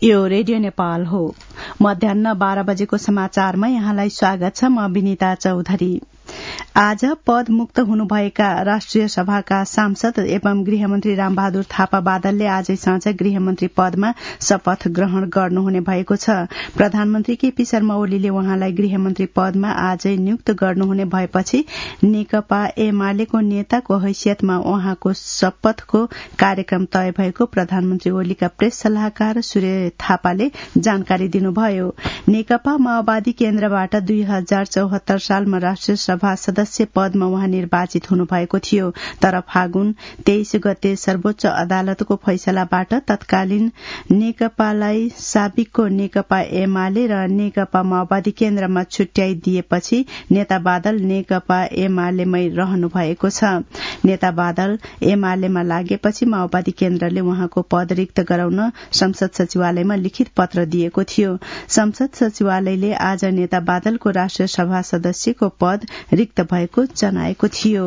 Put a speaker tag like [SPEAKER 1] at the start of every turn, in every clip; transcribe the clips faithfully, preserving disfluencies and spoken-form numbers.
[SPEAKER 1] यो रेडियो नेपाल हो। मध्याह्न बाह्र बजेको समाचारमा यहाँलाई स्वागत छ। म विनिता चौधरी। आज पद मुक्त हुनुभएका राष्ट्रिय सभाका सांसद एवं गृहमन्त्री रामबहादुर थापा बादलले आजै साँझ गृहमन्त्री पदमा शपथ ग्रहण गर्नुहुने भएको छ। प्रधानमन्त्री केपी शर्मा ओलीले उहाँलाई गृहमन्त्री पदमा आजै नियुक्त गर्नुहुने भएपछि नेकपा एमालेको नेताको हैसियतमा उहाँको शपथको कार्यक्रम तय भएको प्रधानमन्त्री ओलीका प्रेस सल्लाहकार सूर्य थापाले जानकारी दिनुभयो। नेकपा माओवादी केन्द्रबाट दुई हजार चौहत्तर सालमा राष्ट्रिय सभा सदस्य पदमा उहाँ निर्वाचित हुनुभएको थियो, तर फागुन तेइस गते सर्वोच्च अदालतको फैसलाबाट तत्कालीन नेकपालाई साबिकको नेकपा एमाले र नेकपा माओवादी केन्द्रमा छुट्याइदिएपछि नेता बादल नेकपा एमालेमै रहनु भएको छ। नेता बादल एमालेमा लागेपछि माओवादी केन्द्रले उहाँको पद रिक्त गराउन संसद सचिवालयमा लिखित पत्र दिएको थियो। संसद सचिवालयले आज नेता बादलको राष्ट्रिय सभा सदस्यको पद रिक्त भएको जनाएको थियो।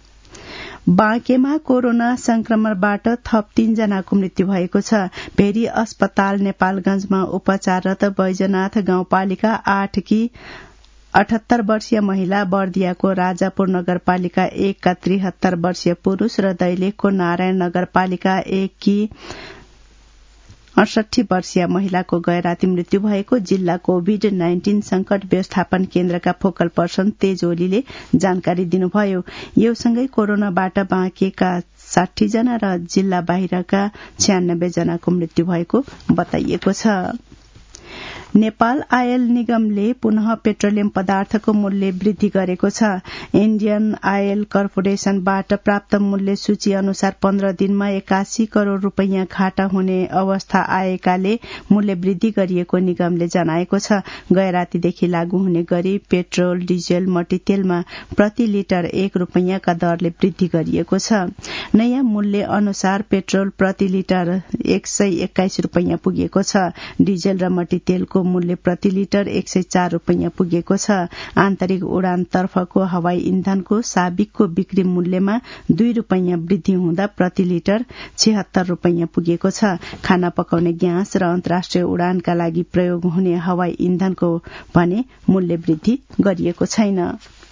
[SPEAKER 1] बाँकेमा कोरोना संक्रमणबाट थप तीनजनाको मृत्यु भएको छ। भेरी अस्पताल नेपालगंजमा उपचाररत बैजनाथ गाउँपालिका आठकी अठहत्तर वर्षीय महिला, बर्दियाको राजापुर नगरपालिका एक का त्रिहत्तर वर्षीय पुरूष र दैलेखको नारायण नगरपालिका एक की अडसठी वर्षीय महिलाको गैराती मृत्यु भएको जिल्ला कोविड नाइन्टीन संकट व्यवस्थापन केन्द्रका फोकल पर्सन तेज ओलीले जानकारी दिनुभयो। यो सँगै कोरोनाबाट बाँकेका साठी जना र जिल्ला बाहिरका छ्यानब्बे जनाको मृत्यु भएको बताइएको छ। नेपाल आयल निगमले पुनः पेट्रोलियम पदार्थको मूल्य वृद्धि गरेको छ। इण्डियन आयल कर्पोरेशनबाट प्राप्त मूल्य सूची अनुसार पन्ध्र दिनमा एकासी करोड़ रूपियाँ घाटा हुने अवस्था आएकाले मूल्य वृद्धि गरिएको निगमले जनाएको छ। गैरातीदेखि लागू हुने गरी पेट्रोल, डिजेल, मट्टीतेलमा प्रति लिटर एक रूपियाँका दरले वृद्धि गरिएको छ। नयाँ मूल्य अनुसार पेट्रोल प्रति लिटर एक सय एक्काइस रूपियाँ पुगेको छ। डिजेल र मट्टीतेलको मूल्य प्रति लिटर एक सय चार रूपियाँ पुगेको छ। आन्तरिक उडान तर्फको हवाई इन्धनको साबिकको बिक्री मूल्यमा दुई रूपियाँ वृद्धि हुँदा प्रति लिटर छिहत्तर रूपियाँ पुगेको छ। खाना पकाउने ग्यास र अन्तर्राष्ट्रिय उडानका लागि प्रयोग हुने हवाई इन्धनको भने मूल्य वृद्धि गरिएको छैन।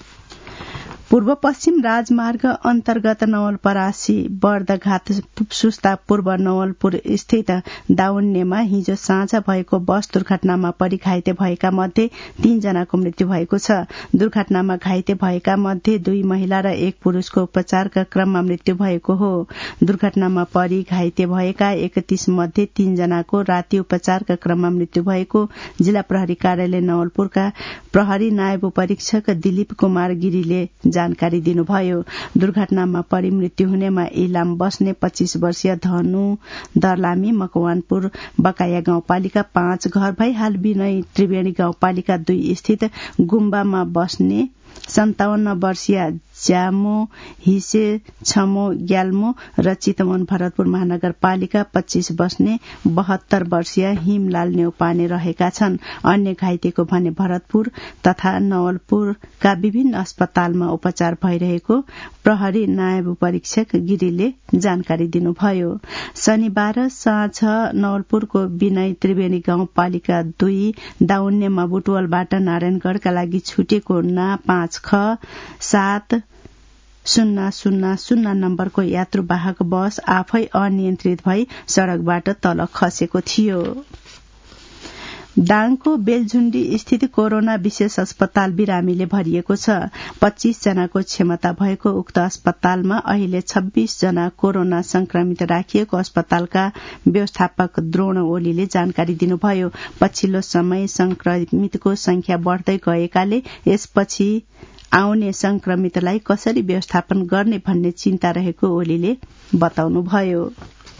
[SPEAKER 1] पूर्व पश्चिम राजमार्ग अन्तर्गत नवलपरासी बर्दघाट सुस्ता पूर्व नवलपुर स्थित दाउन्नेमा हिजो साँझ भएको बस दुर्घटनामा परि घाइते भएका मध्ये तीनजनाको मृत्यु भएको छ। दुर्घटनामा घाइते भएका मध्ये दुई महिला र एक पुरूषको उपचारका क्रममा मृत्यु भएको हो। दुर्घटनामा परि घाइते भएका एकतीस मध्ये तीनजनाको राति उपचारका क्रममा मृत्यु भएको जिल्ला प्रहरी कार्यालय नवलपुरका प्रहरी नायब उपरीक्षक दिलीप कुमार गिरीले जानकारी दिनुभयो। दुर्घटनामा परि मृत्यु हुनेमा इलाम बस्ने पच्चीस वर्षीय धनु दर्लामी मकवानपुर बकाया गाउँपालिका पाँच घर भई हाल विनय त्रिवेणी गाउँपालिका दुई स्थित गुम्बामा बस्ने सन्ताउन्न वर्षीय ज्यामो हिसे छमो ग्याल्मो र चितवन भरतपुर महानगरपालिका पच्चीस बस्ने बहत्तर वर्षीय हिमलाल नेउपाने रहेका छन्। अन्य घाइतेको भने भरतपुर तथा नवलपुरका विभिन्न अस्पतालमा उपचार भइरहेको प्रहरी नायब परीक्षक गिरीले जानकारी दिनुभयो। शनिबार साँझ नवलपुरको विनय त्रिवेणी गाउँपालिका दुई दाउन्नेमा बुटवलबाट नारायणगढ़का लागि छुटेको ना पाँच ख सात शून्य शून्य शून्य नम्बरको यात्रुवाहक बस आफै अनियन्त्रित भई सड़कबाट तल खसेको थियो। दाङको बेलझुण्डी स्थित कोरोना विशेष अस्पताल बिरामीले भरिएको छ। पच्चीस जनाको क्षमता भएको उक्त अस्पतालमा अहिले छब्बीस जना कोरोना संक्रमित राखिएको अस्पतालका व्यवस्थापक द्रोण ओलीले जानकारी दिनुभयो। पछिल्लो समय संक्रमितको संख्या बढ़दै गएकाले यसपछि आउने संक्रमितलाई कसरी व्यवस्थापन गर्ने भन्ने चिन्ता रहेको ओलीले बताउनुभयो।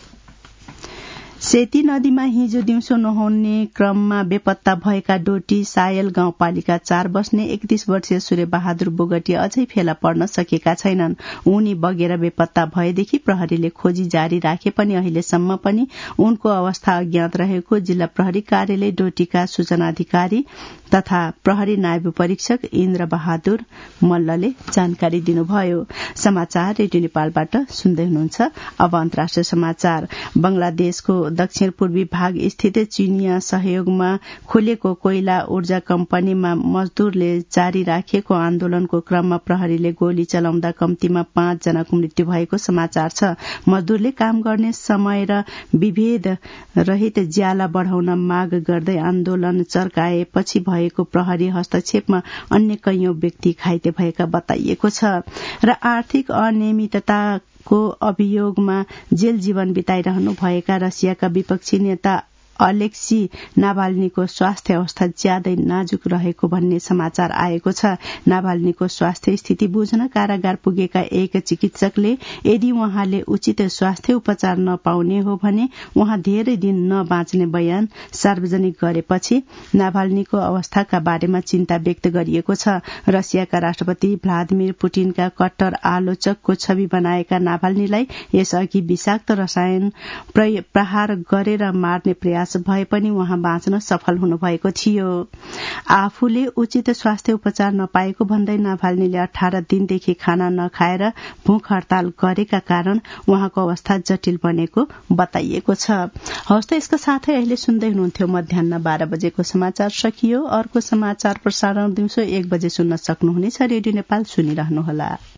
[SPEAKER 1] सेती नदीमा हिजो दिउँसो नुहाउने क्रममा बेपत्ता भएका डोटी सायल गाउँपालिका चार बस्ने एकतीस वर्षीय सूर्य बहादुर बोगटी अझै फेला पर्न सकेका छैनन्। उनी बगेर बेपत्ता भएदेखि प्रहरीले खोजी जारी राखे पनि अहिलेसम्म पनि उनको अवस्था अज्ञात रहेको जिल्ला प्रहरी कार्यालय डोटीका सूचना अधिकारी तथा प्रहरी नायब परीक्षक इन्द्र बहादुर मल्लले जानकारी दिनुभयो। समाचार रेडियो नेपालबाट सुन्दै हुनुहुन्छ। अब अन्तर्राष्ट्रिय समाचार। बंगलादेशको दक्षिण पूर्वी भाग स्थित चीनिया सहयोगमा खोलेको कोइला ऊर्जा कम्पनीमा मजदूरले जारी राखेको आन्दोलनको क्रममा प्रहरीले गोली चलाउँदा कम्तीमा पाँच जनाको मृत्यु भएको समाचार छ। मजदूरले काम गर्ने समय र विभेद रहित ज्याला बढ़ाउन माग गर्दै आन्दोलन चर्काएपछि भएको प्रहरी हस्तक्षेपमा अन्य कैयौं व्यक्ति घाइते भएका बताइएको छ। र आर्थिक अनियमितताको अभियोगमा जेल जीवन बिताइरहनु भएका रसियाका विपक्षी नेता अलेक्सी नाभाल्नीको स्वास्थ्य अवस्था ज्यादै नाजुक रहेको भन्ने समाचार आएको छ। नाभाल्नीको स्वास्थ्य स्थिति बुझ्न कारागार पुगेका एक चिकित्सकले यदि उहाँले उचित स्वास्थ्य उपचार नपाउने हो भने उहाँ धेरै दिन नबाँच्ने बयान सार्वजनिक गरेपछि नाभाल्नीको अवस्थाका बारेमा चिन्ता व्यक्त गरिएको छ। रसियाका राष्ट्रपति भ्लादिमिर पुटिनका कट्टर आलोचकको छवि बनाएका नाभाल्नीलाई यसअघि विषाक्त रसायन प्रहार गरेर मार्ने प्रयास भए पनि उहाँ बाँच्न सफल हुनुभएको थियो। आफूले उचित स्वास्थ्य उपचार नपाएको भन्दै नाभाल्नीले अठार दिनदेखि खाना नखाएर भूख हड़ताल गरेका कारण उहाँको अवस्था जटिल बनेको बताइएको छ। हवस् त यसका साथै अहिले सुन्दै हुनुहुन्थ्यो मध्याह्न बाह्र बजेको समाचार सकियो। अर्को समाचार प्रसारण दिउँसो एक बजे सुन्न सक्नुहुनेछ। रेडियो नेपाल सुनिरहनुहोला।